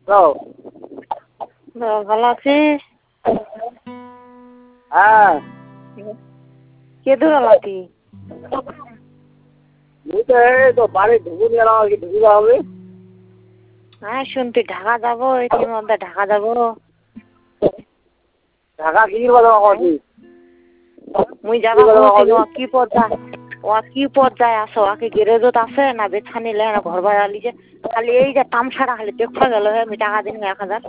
ভালো আছিস? হ্যাঁ কে দূর আলাতি? এই তো বাড়ি ঢুকে গেলাম আর কি, ঢুকে হবে। হ্যাঁ শুনতি ঢাকা যাবো, এটির মধ্যে ঢাকা যাবো। ঢাকা কি কথা বলছি? মুই যাবা কইছি কি পর্যায়ে আছো? আকে গ্যারেজত আছে না বেছানি লে না ঘর ভাড়া লিছে? খালি এই যে তামসাটা খালি দেখা গেল হে, আমি টাকা দিন 1000।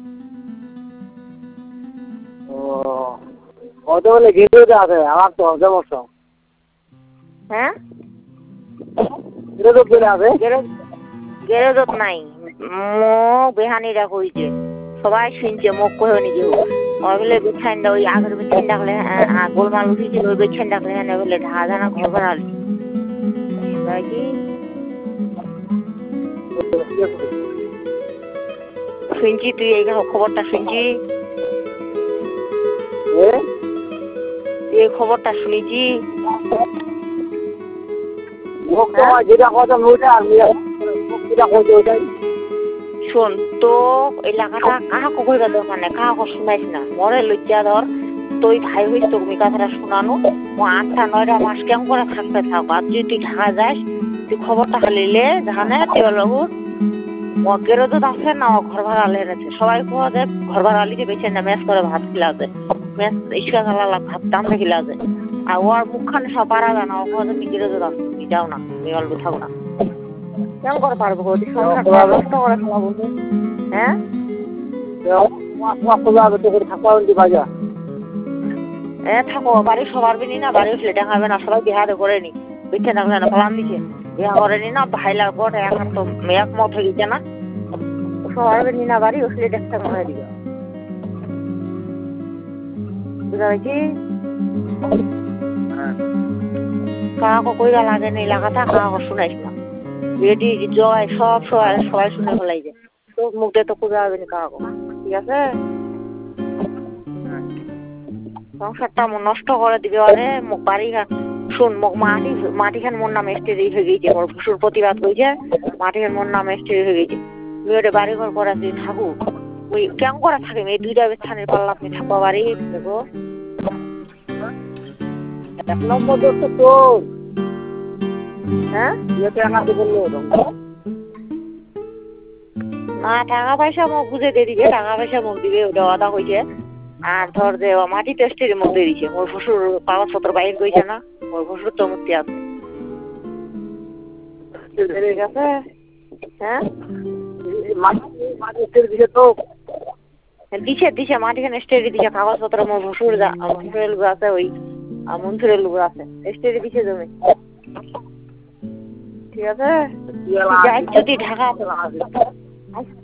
ও কত বলে গেরোতে আছে, আমার তো সমস্যা। হ্যাঁ গেরোতে চলে আছে। গ্যারেজত নাই, মোক বেহানিরা কইছে, সবাই শুনছে, মোক কহে নিজে বলে বেছাইন দা, ওই আগের বেছাইন ডাকলে গোলমাল উঠিছিল, ওই বেছাইন ডাকলে হ্যাঁ বলে ঢাকা জানা ঘর ভাড়া লি কি শুনছি। তুই এই খবরটা শুনছি, এই খবরটা শুনেছি। যেটা কথা ওইটা ওইটাই শোন, তো এলাকাটা কাহাকে কইবা দরকার নেই, কাহাকে শুনাইস না, মরে লজ্জা ধর। তুই ভাই হইস, তোকে কথাটা শোনানো। ও 8টা-9টা মাস কেমন করে থাকতে থাক। আর যদি তুই ঢাকা যাস, তুই খবরটা খালি লে জানে তুই লগু ও গেরোজত আছে না, ও ঘর ভাড়া লেনেছে। সবাই কোয়া যায় ঘর ভাড়া লিখে বেছে না, ম্যাচ করে ভাত খিলা যায়, ম্যাচ ইস্কা খালা ভাত দাম খিলা যায়। আর ওর মুখখানে সব পারা যায় না, ও কোয়া যায় গেরোজত আছে, তুমি যাও না, তুমি অল্প থাকো না। কেমন করে পারবো সংসারটা নষ্ট করে খেলা বলতে? হ্যাঁ থাকো, বাড়ি সবার বিনি না, বাড়ি উঠলে দেখাবে না, সবাই বিহারে করেনি, বিচ্ছে থাকলে না ফলাম দিছে, বিহা করেনি না, ভাইলার পর এখন তো একমত হয়ে গেছে না, সবার বিনি না, বাড়ি উঠলে দেখতে মনে দিবে। বুঝা পাইছি? কাহাকে কইরা লাগে না, এলাকাটা কাহাকে শুনাইস না। বেটি জয় সব সবাই শুনে ফেলাই যায়, তো মুখ দিয়ে তো কুজা হবে না কাহাকে। ঠিক আছে, সংসারটা নষ্ট করে দিবে। আরে মোক বাড়ি শুন, মোক মাটিখান মোর নামে স্টেরি হয়ে গেছে, মোর ভুসুর প্রতিবাদ করেছে, মাটিখান মোর নামে স্টেরি হয়ে গেছে। তুই ওটা বাড়ি ঘর করে তুই থাকুক, ওই কেমন করে থাকিম? এই 2টা বেছানির পাল্লা আপনি থাকবো বাড়ি দেখো। 1 নম্বর দোষ তো তোর। হ্যাঁ না, টাকা পয়সা মোক বুঝে দিয়ে দিবে, টাকা পয়সা মোক দিবে, ওটা আদা হয়েছে। আর ধর যে মাটি টেস্টের মুখ দিয়ে দিছে, মোর শ্বশুর কাগজপত্র বাইর করেছে না, মোর শ্বশুর তো মুক্তি আছে। ঠিক আছে, হ্যাঁ দিছে মাটিখানে স্টেডি দিছে, কাগজপত্র মোর শ্বশুরের লোক আছে, ওই মন্ত্রীর লোক আছে, স্টেডি দিছে জমি। ঠিক আছে, যদি ঢাকা